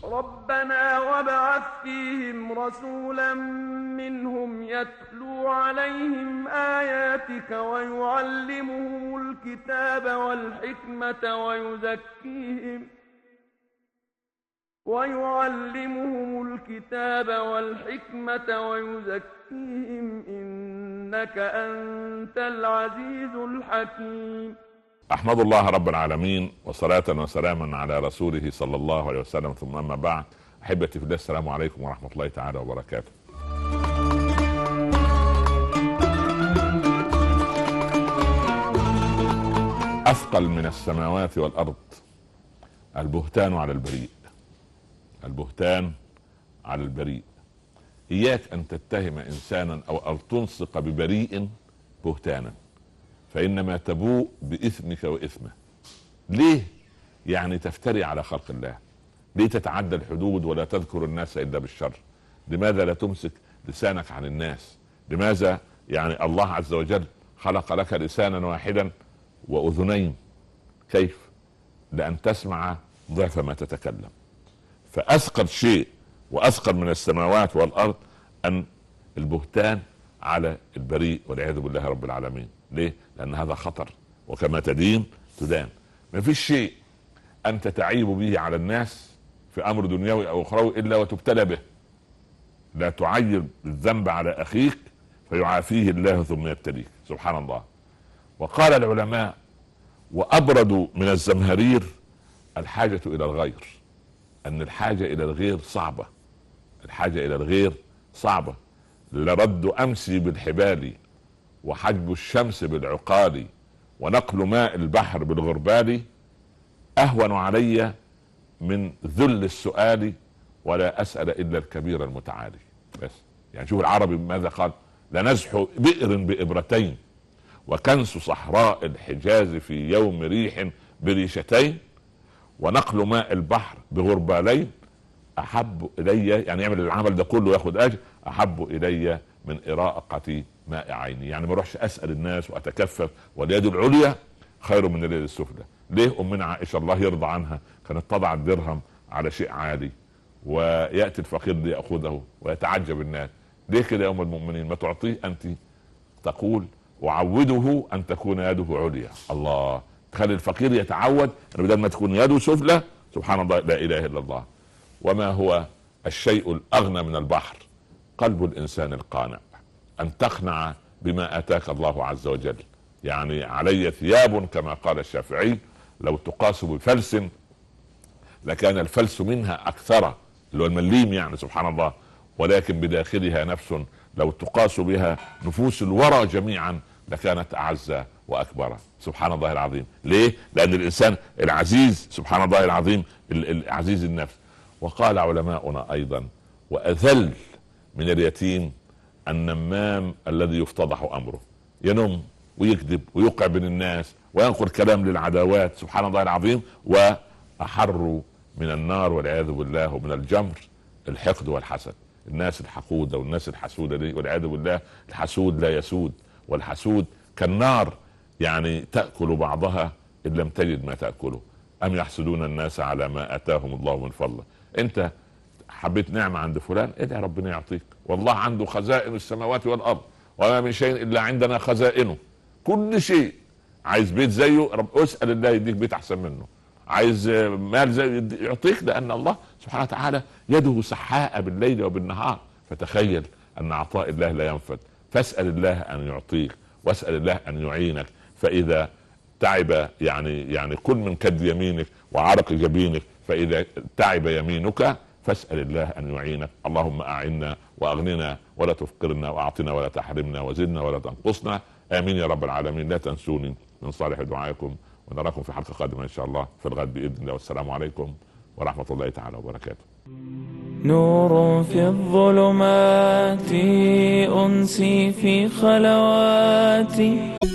ربنا وابعث فيهم رسولا منهم يتلو عليهم آياتك ويعلمهم الكتاب والحكمة ويزكيهم إنك أنت العزيز الحكيم. أحمد الله رب العالمين، وصلاة وسلاما على رسوله صلى الله عليه وسلم، ثم أما بعد. أحبتي في الله، السلام عليكم ورحمة الله تعالى وبركاته. أثقل من السماوات والأرض البهتان على البريء. البهتان على البريء. إياك أن تتهم إنسانا أو أن تلصق ببريء بهتانا، فإنما تبوء بإثمك وإثمه. ليه؟ يعني تفتري على خلق الله. ليه تتعدى الحدود ولا تذكر الناس إلا بالشر؟ لماذا لا تمسك لسانك عن الناس؟ لماذا يعني الله عز وجل خلق لك لسانا واحدا وأذنين؟ كيف؟ لأن تسمع ضعف ما تتكلم. فأثقل شيء وأثقل من السماوات والأرض أن البهتان على البريء والعياذ بالله رب العالمين. ليه؟ لأن هذا خطر، وكما تدين تدان. ما فيش شيء أنت تعيب به على الناس في أمر دنيوي أو أخروي إلا وتبتلى به. لا تعيب الذنب على أخيك فيعافيه الله ثم يبتليك، سبحان الله. وقال العلماء: وأبرد من الزمهرير الحاجة إلى الغير. أن الحاجة إلى الغير صعبة. الحاجة إلى الغير صعبة. لرد أمسي بالحبال، وحجب الشمس بالعقال، ونقل ماء البحر بالغربال، أهون علي من ذل السؤال، ولا أسأل إلا الكبير المتعالي. بس يعني شوف العربي ماذا قال: لنزح بئر بإبرتين، وكنس صحراء الحجاز في يوم ريح بريشتين، ونقل ماء البحر بغربالين، أحب إلي، يعني يعمل العمل ده كله ياخد أجر، أحب إلي من إراقة ماء عيني. يعني ما اروحش أسأل الناس وأتكفف، واليد العليا خير من اليد السفلى. ليه؟ أمنا عائشة الله يرضى عنها كانت تضع الدرهم على شيء عالي، ويأتي الفقير ليأخذه ويتعجب الناس. ليه كده يا أم المؤمنين؟ ما تعطيه أنت. تقول: وعوده أن تكون يده عليا. الله، تخلي الفقير يتعود بدل ما تكون يده سفلى. سبحان الله، لا إله إلا الله. وما هو الشيء الأغنى من البحر؟ قلب الإنسان القانع. أن تقنع بما آتاك الله عز وجل. يعني علي ثياب كما قال الشافعي لو تقاس بفلس لكان الفلس منها أكثر، اللي هو المليم يعني، سبحان الله. ولكن بداخلها نفس لو تقاس بها نفوس الورى جميعا لكانت أعز وأكبر. سبحان الله العظيم. ليه؟ لأن الإنسان العزيز، سبحان الله العظيم، العزيز النفس. وقال علماؤنا أيضا: وأذل من اليتيم النمام الذي يفتضح أمره. ينم ويكذب ويوقع بين الناس وينقل كلام للعداوات، سبحان الله العظيم. وأحر من النار والعياذ بالله ومن الجمر الحقد والحسد. الناس الحقودة والناس الحسودة دي والعياذ بالله، الحسود لا يسود، والحسود كالنار يعني تأكل بعضها إن لم تجد ما تأكله. أم يحسدون الناس على ما آتاهم الله من فضله. أنت حبيت نعمة عند فلان، ادعي ربنا يعطيك. والله عنده خزائن السماوات والأرض، وما من شيء إلا عندنا خزائنه. كل شيء. عايز بيت زيه، رب اسأل الله يديك بيت أحسن منه. عايز مال زي يعطيك، لأن الله سبحانه وتعالى يده سحاء بالليل وبالنهار. فتخيل أن عطاء الله لا ينفد. فاسأل الله أن يعطيك، واسأل الله أن يعينك. فإذا تعب يعني كل من كد يمينك وعرق جبينك، فإذا تعب يمينك فاسأل الله أن يعينك. اللهم أعنا وأغننا ولا تفقرنا، وأعطنا ولا تحرمنا، وزدنا ولا تنقصنا. آمين يا رب العالمين. لا تنسوني من صالح دعائكم، ونراكم في حلقة قادمة إن شاء الله في الغد بإذن الله. والسلام عليكم ورحمة الله تعالى وبركاته. نور في الظلمات أنسي في خلواتي.